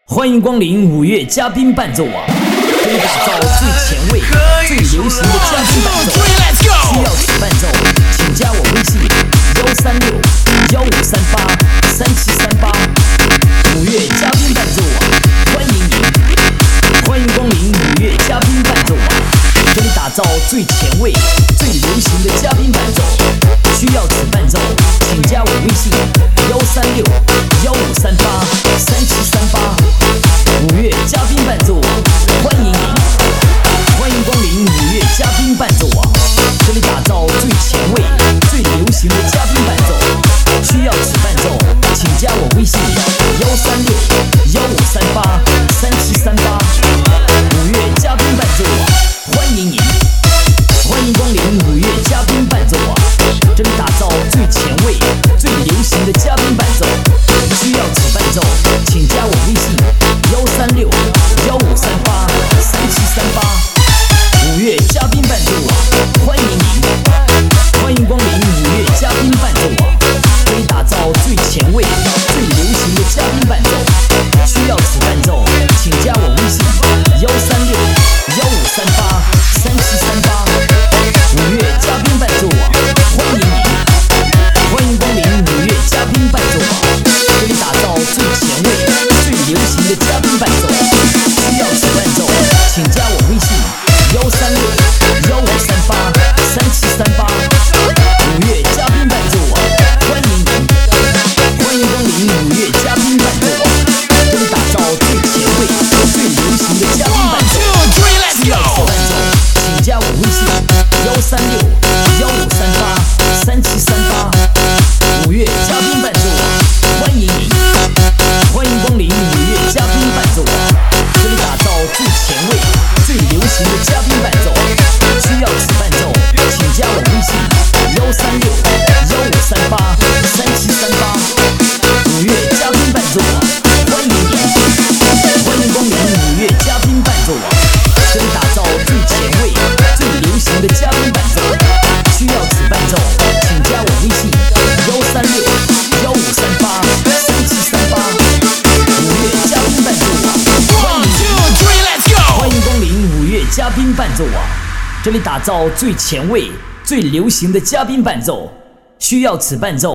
欢迎光临五月嘉宾伴奏网，给你打造最前卫、最流行的嘉宾伴奏。需要此伴奏，请加我微信136-1538-3738。五月嘉宾伴奏网，欢迎您！欢迎光临五月嘉宾伴奏网，给你打造最前卫、最流行的嘉宾伴奏。需要此伴奏，请加我微信136-1538-3738。五月嘉宾伴奏网，欢迎您！欢迎光临五月嘉宾伴奏网，这里打造最前卫、最流行的嘉宾伴奏。需要此伴奏，请加我微信136-1538-3738。五月嘉宾伴奏网，欢迎您！欢迎光临五月嘉宾伴奏网，这里打造最前卫、最流行的嘉宾伴奏。需要此伴奏，请加我微信136-1538-3738。五月嘉宾伴奏网，欢迎您！欢迎光临五月嘉宾伴奏网，这里打造最前卫、最流行的嘉宾伴奏。需要此伴奏，请加我微信136-1538-3738。五月嘉宾伴奏网，欢迎您！欢迎光临五月嘉宾伴奏网，这里打造最前卫、最流行的嘉宾伴奏。需要此伴奏，请加我微信136-1538-3738。五月嘉宾伴奏网，欢迎您！欢迎光临五月嘉宾伴奏网，这里打造最前卫、最流行的嘉宾伴奏。需要此伴奏，请加我微信136-1538-3738。五月嘉宾伴奏网，欢迎您！欢迎光临五月嘉宾伴奏网，这里打造最前卫、最流行的嘉宾伴奏。需要此伴奏，请加我微信136-1538-3738。五月嘉宾伴奏网，欢迎您！欢迎光临五月嘉宾伴奏网，这里打造最前卫、最流行的嘉宾伴奏。需要此伴奏，请加我微信136-1538-3738。五月嘉宾伴奏网，欢迎您！欢迎光临五月嘉宾伴奏网，这里打造最前卫、最流行的嘉宾伴奏。需要此伴奏。